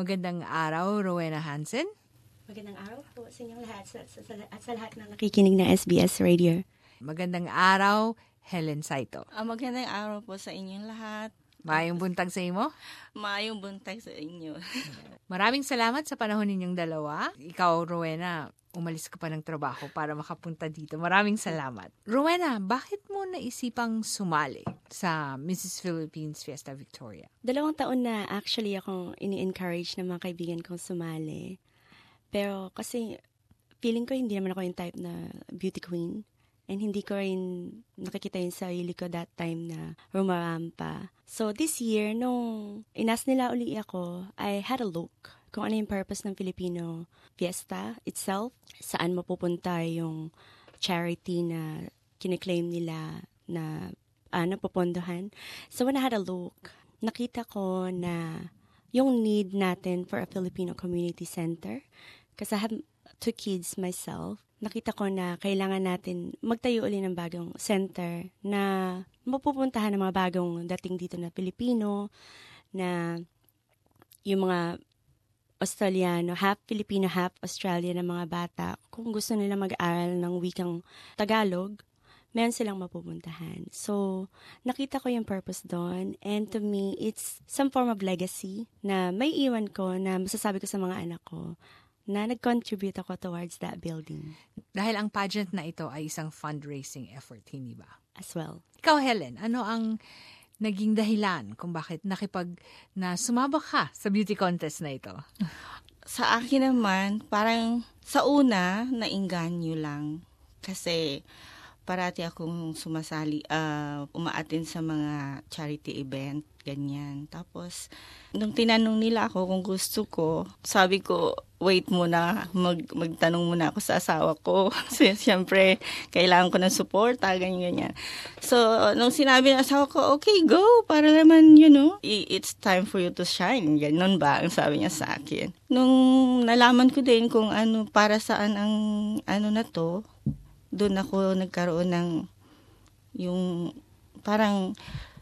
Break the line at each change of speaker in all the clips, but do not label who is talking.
Magandang araw, Rowena Hansen.
Magandang araw po sa inyong lahat at sa lahat ng nakikinig ng SBS Radio.
Magandang araw, Helen Saito.
Magandang araw po sa inyong lahat.
Maayong buntag sa imo.
Maayong buntag sa inyo.
Maraming salamat sa panahon ninyong dalawa. Ikaw, Rowena, umalis ka pa ng trabaho para makapunta dito. Maraming salamat. Rowena, bakit mo naisipang sumali sa Mrs. Philippines Fiesta Victoria?
2 taon na actually akong ini-encourage ng mga kaibigan kong sumali. Pero kasi feeling ko hindi naman ako yung type na beauty queen. And hindi ko rin nakikita yung sarili ko that time na rumarampa. So this year, nung inas nila uli ako, I had a look kung ano yung purpose ng Filipino Fiesta itself. Saan mapupunta yung charity na kiniklaim nila na napupondohan. So when I had a look, nakita ko na yung need natin for a Filipino community center. Kasi I have 2 kids myself. Nakita ko na kailangan natin magtayo ulit ng bagong center na mapupuntahan ng mga bagong dating dito na Pilipino, na yung mga Australiano, half Filipino, half Australian na mga bata, kung gusto nila mag-aral ng wikang Tagalog, meron silang mapupuntahan. So, nakita ko yung purpose doon, and to me, it's some form of legacy na may iwan ko na masasabi ko sa mga anak ko na nag-contribute ako towards that building.
Dahil ang pageant na ito ay isang fundraising effort, hindi ba?
As well.
Ikaw, Helen, ano ang naging dahilan kung bakit sumabak ka sa beauty contest na ito?
Sa akin naman, parang sa una, nainganyo lang. Kasi parati akong sumasali, umaattend sa mga charity event, ganyan. Tapos, nung tinanong nila ako kung gusto ko, sabi ko, wait muna, magtanong muna ako sa asawa ko. Kasi siyempre, kailangan ko ng support, ganyan. So, nung sinabi ng asawa ko, okay, go, para naman, it's time for you to shine. Ganun ba, ang sabi niya sa akin. Nung nalaman ko din kung para saan ang na to, doon ako nagkaroon ng parang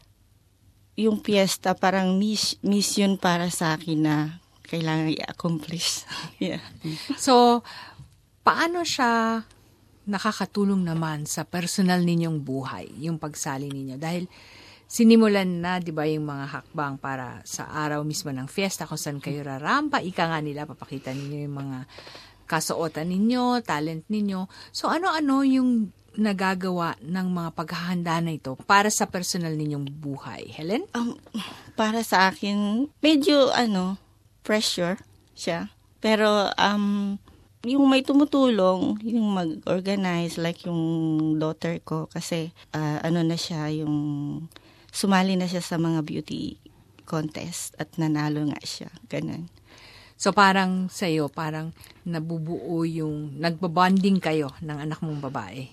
yung fiesta, parang mission para sa akin na kailangan i-accomplish. Yeah.
So, paano siya nakakatulong naman sa personal ninyong buhay, yung pagsali ninyo? Dahil sinimulan na, di ba, yung mga hakbang para sa araw mismo ng fiesta kung saan kayo rarampa. Ika nga nila, papakita ninyo yung mga kasuotan ninyo, talent ninyo. So, ano-ano yung nagagawa ng mga paghahanda na ito para sa personal ninyong buhay? Helen?
Para sa akin, medyo, pressure siya. Pero, yung may tumutulong, yung mag-organize, like yung daughter ko, kasi, na siya, yung sumali na siya sa mga beauty contest at nanalo nga siya. Ganun.
So, parang sa'yo, parang nabubuo yung, nagbabonding kayo ng anak mong babae.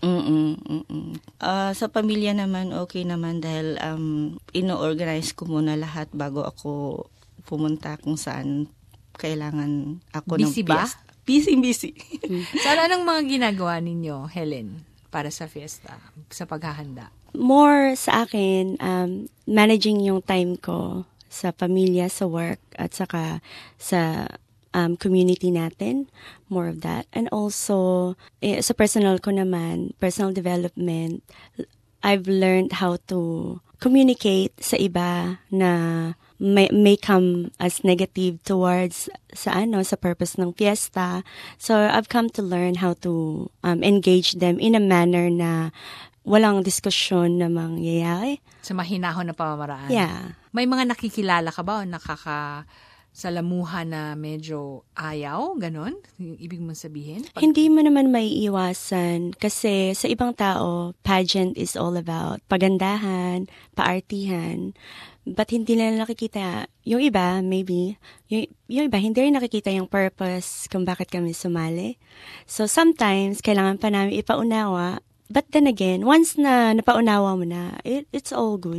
Sa pamilya naman, okay naman dahil ino-organize ko muna lahat bago ako pumunta kung saan kailangan ako
busy
ng
ba?
Busy.
So, anong mga ginagawa ninyo, Helen, para sa fiesta, sa paghahanda?
More sa akin, managing yung time ko sa pamilya, sa work, at saka sa community natin. More of that. And also, sa personal ko naman, personal development, I've learned how to communicate sa iba na may come as negative towards sa purpose ng fiesta. So, I've come to learn how to engage them in a manner na walang diskusyon na mangyayari.
Sa mahinahon na pamamaraan.
Yeah.
May mga nakikilala ka ba o nakakasalamuhan na medyo ayaw? Ganon? Yung ibig mong sabihin?
Hindi mo naman maiiwasan kasi sa ibang tao, pageant is all about pagandahan, paartihan. But hindi nila nakikita, yung iba, maybe, yung iba, hindi rin nakikita yung purpose kung bakit kami sumali. So sometimes, kailangan pa namin ipaunawa. But then again, once na napaunawa mo na, it's all good.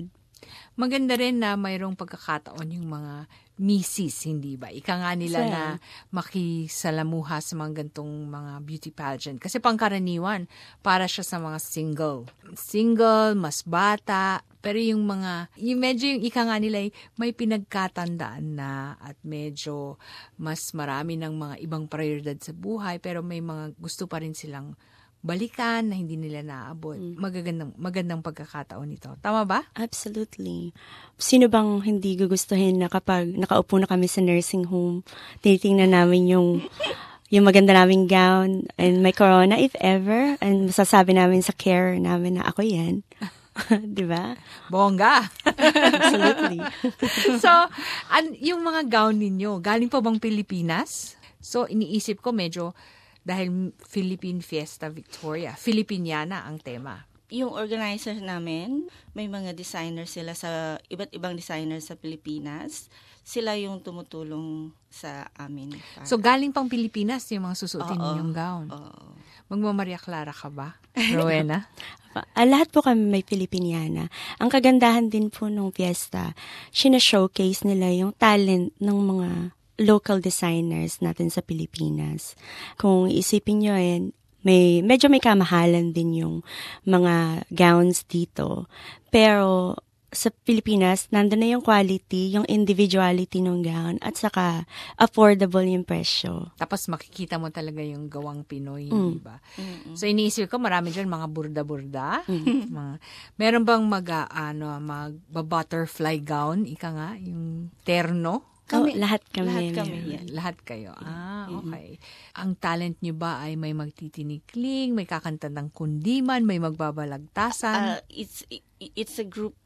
Maganda rin na mayroong pagkakataon yung mga misis, hindi ba? Ika nga nila
Sir.
na makisalamuha sa mga gantong mga beauty pageant. Kasi pangkaraniwan, para siya sa mga single. Single, mas bata, pero yung medyo yung ika nga nila ay may pinagkatandaan na at medyo mas marami ng mga ibang prioridad sa buhay, pero may mga gusto pa rin silang balikan na hindi nila naabot. Magandang pagkakataon ito. Tama ba?
Absolutely. Sino bang hindi gugustuhin na kapag nakaupo na kami sa nursing home, tinitingnan namin yung maganda naming gown and may corona if ever, and masasabi namin sa care namin na ako yan. Di ba?
Bongga!
Absolutely.
So, yung mga gown ninyo, galing pa bang Pilipinas? So, iniisip ko medyo dahil Philippine Fiesta Victoria, Filipiniana ang tema.
Yung organizer namin, may mga designers sila sa iba't ibang designers sa Pilipinas. Sila yung tumutulong sa amin.
So, galing pang Pilipinas yung mga susuotin
Oo.
ninyong gown.
Oo.
Magmamaria Clara ka ba, Rowena?
Lahat po kami may Filipiniana. Ang kagandahan din po nung fiesta, showcase nila yung talent ng mga local designers natin sa Pilipinas. Kung isipin nyo medyo may kamahalan din yung mga gowns dito. Pero sa Pilipinas, nandun na yung quality, yung individuality ng gown, at saka affordable yung presyo.
Tapos makikita mo talaga yung gawang Pinoy, di ba? So iniisip ko, marami dyan mga burda-burda. Meron bang mag-butterfly gown, ika nga, yung terno?
Lahat kami.
Yan.
Lahat kayo. Okay. Ang talent nyo ba ay may magtitinikling, may kakanta ng kundiman, may magbabalagtasan?
It's a group,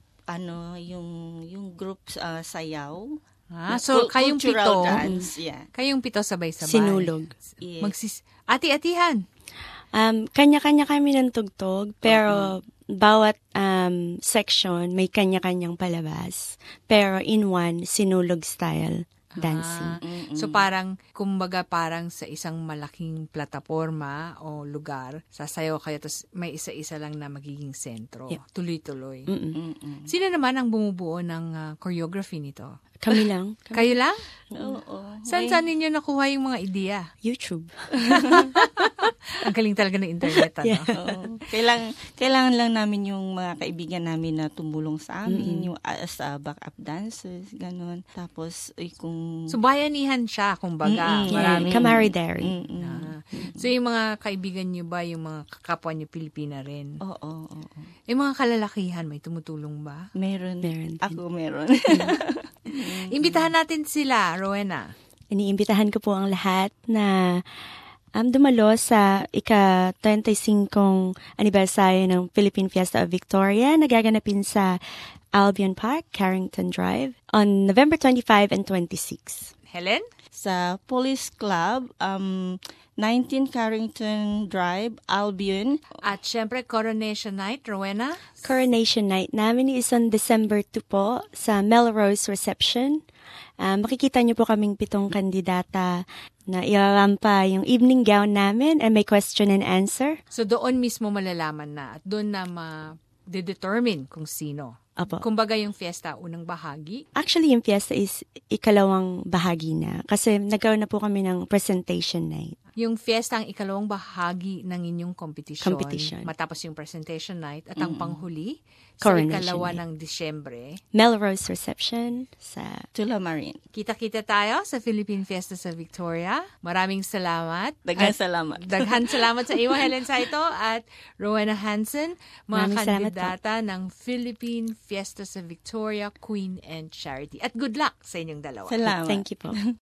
yung group sayaw.
So kayong
Cultural
pito,
dance, yeah.
kayong pito sabay-sabay.
Sinulog.
Yes.
Ati-atihan.
Kanya-kanya kami ng tugtog, pero bawat section may kanya-kanyang palabas. Pero in one, sinulog style dancing.
So parang, kumbaga parang sa isang malaking plataforma o lugar, sasayaw kayo, tapos may isa-isa lang na magiging sentro.
Yep.
Tuloy-tuloy. Sino naman ang bumubuo ng choreography nito?
Kami lang.
Kayo lang?
Oo.
Saan ninyo nakuha yung mga ideya?
YouTube.
Ang galing talaga ng internet, ano?
Yeah.
Oo. Kailangan lang namin yung mga kaibigan namin na tumulong sa amin, yung as backup dancers, ganun. Tapos, kung...
So, bayanihan siya, kumbaga. Maraming...
Camaraderie.
So, yung mga kaibigan nyo ba, yung mga kakapwa nyo Pilipina rin?
Oo.
Yung mga kalalakihan, may tumutulong ba?
Meron.
Meron din.
Ako meron.
Imbitahan natin sila, Rowena.
Iniimbitahan ko po ang lahat na dumalo sa ika-25 anibersaryo ng Philippine Fiesta of Victoria na gaganapin sa Albion Park, Carrington Drive on November 25 and 26.
Helen?
Sa Police Club, 19 Carrington Drive, Albion.
At syempre, Coronation Night, Rowena?
Coronation Night namin is on December 2 po sa Melrose Reception. Makikita niyo po kaming 7 kandidata na irarampa yung evening gown namin and may question and answer.
So, doon mismo malalaman na at doon na ma-determine kung sino.
Apo.
Kumbaga yung fiesta, unang bahagi.
Actually, yung fiesta is ikalawang bahagi na kasi nagkaroon na po kami ng presentation night.
Yung fiesta ang ikalawang bahagi ng inyong competition. Matapos yung presentation night at ang panghuli sa
Coronation
ikalawa
night.
ng Disyembre.
Melrose Reception sa...
Tullamarine.
Kita-kita tayo sa Philippine Fiesta sa Victoria. Maraming salamat.
Daghang salamat.
Daghan salamat sa iyo, Helen Saito at Rowena Hansen, mga
Maraming salamat
kandidata ng Philippine Fiesta sa Victoria, Queen and Charity. At good luck sa inyong dalawa.
Salamat.
Thank you po.